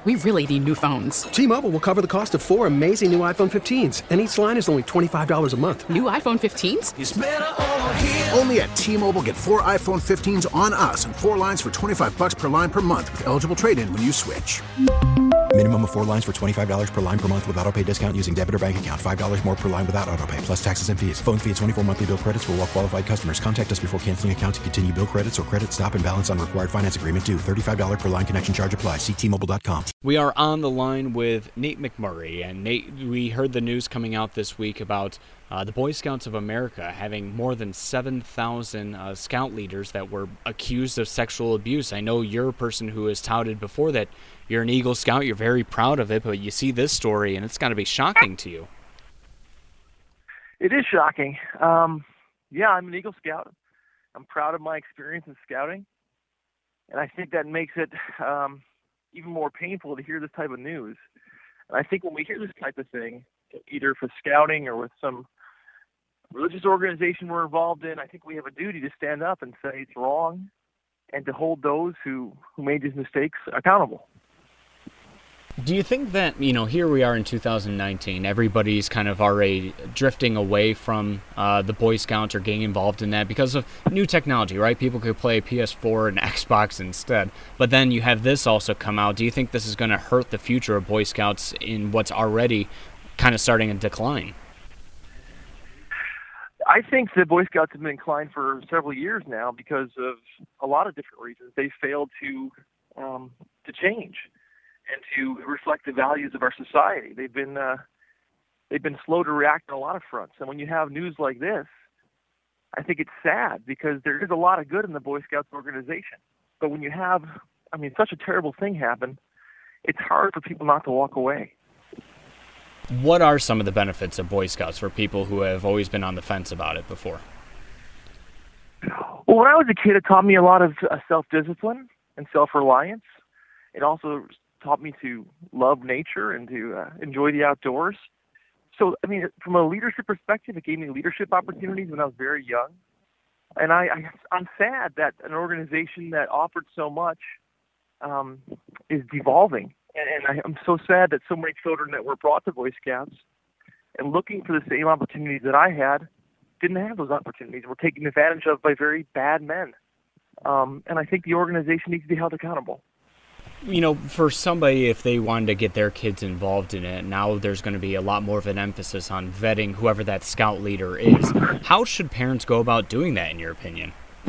We really need new phones. T-Mobile will cover the cost of 4 amazing new iPhone 15s, and each line is only $25 a month. New iPhone 15s? It's better over here. Only at T-Mobile, get 4 iPhone 15s on us and 4 lines for $25 per line per month with eligible trade-in when you switch. Minimum of 4 lines for $25 per line per month with autopay discount using debit or bank account. $5 more per line without autopay, plus taxes and fees. Phone fee at 24 monthly bill credits for well-qualified customers. Contact us before canceling account to continue bill credits or credit stop and balance on required finance agreement due. $35 per line connection charge applies. See T-Mobile.com. We are on the line with Nate McMurray. And Nate, we heard the news coming out this week about the Boy Scouts of America having more than 7,000 scout leaders that were accused of sexual abuse. I know you're a person who has touted before that you're an Eagle Scout, you're very proud of it, but you see this story and it's got to be shocking to you. It is shocking. Yeah, I'm an Eagle Scout. I'm proud of my experience in scouting, and I think that makes it even more painful to hear this type of news. And I think when we hear this type of thing, either for scouting or with some religious organization we're involved in, I think we have a duty to stand up and say it's wrong and to hold those who made these mistakes accountable. Do you think that, here we are in 2019, everybody's kind of already drifting away from the Boy Scouts or getting involved in that because of new technology, right? People could play PS4 and Xbox instead. But then you have this also come out. Do you think this is going to hurt the future of Boy Scouts in what's already kind of starting a decline? I think the Boy Scouts have been in decline for several years now because of a lot of different reasons. They failed to change and to reflect the values of our society. They've been slow to react on a lot of fronts. And when you have news like this, I think it's sad because there is a lot of good in the Boy Scouts organization. But when you have, such a terrible thing happen, it's hard for people not to walk away. What are some of the benefits of Boy Scouts for people who have always been on the fence about it before? Well, when I was a kid, it taught me a lot of self-discipline and self-reliance. It also taught me to love nature and to enjoy the outdoors. So, from a leadership perspective, it gave me leadership opportunities when I was very young. And I'm sad that an organization that offered so much is devolving. And I'm so sad that so many children that were brought to Boy Scouts and looking for the same opportunities that I had didn't have those opportunities, were taken advantage of by very bad men. And I think the organization needs to be held accountable. For somebody, if they wanted to get their kids involved in it, now there's going to be a lot more of an emphasis on vetting whoever that scout leader is. How should parents go about doing that, in your opinion?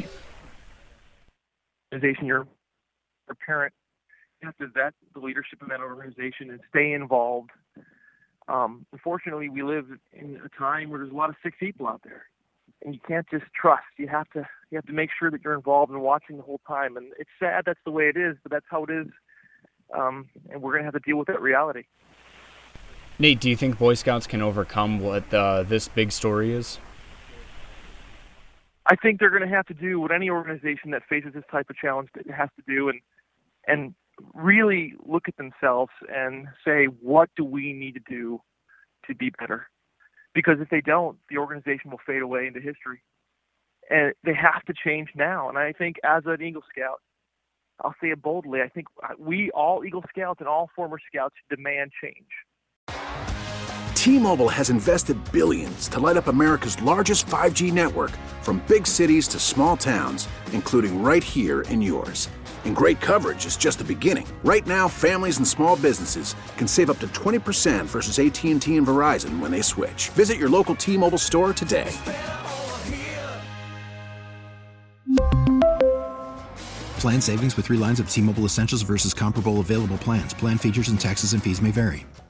You're a parent. You have to vet the leadership of that organization and stay involved. Unfortunately, we live in a time where there's a lot of sick people out there, and you can't just trust. You have to make sure that you're involved and watching the whole time. And it's sad that's the way it is, but that's how it is. And we're going to have to deal with that reality. Nate, do you think Boy Scouts can overcome what this big story is? I think they're going to have to do what any organization that faces this type of challenge has to do, and really look at themselves and say, what do we need to do to be better? Because if they don't, the organization will fade away into history. And they have to change now. And I think as an Eagle Scout, I'll say it boldly, I think we, all Eagle Scouts and all former Scouts, demand change. T-Mobile has invested billions to light up America's largest 5G network, from big cities to small towns, including right here in yours. And great coverage is just the beginning. Right now, families and small businesses can save up to 20% versus AT&T and Verizon when they switch. Visit your local T-Mobile store today. Plan savings with 3 lines of T-Mobile Essentials versus comparable available plans. Plan features and taxes and fees may vary.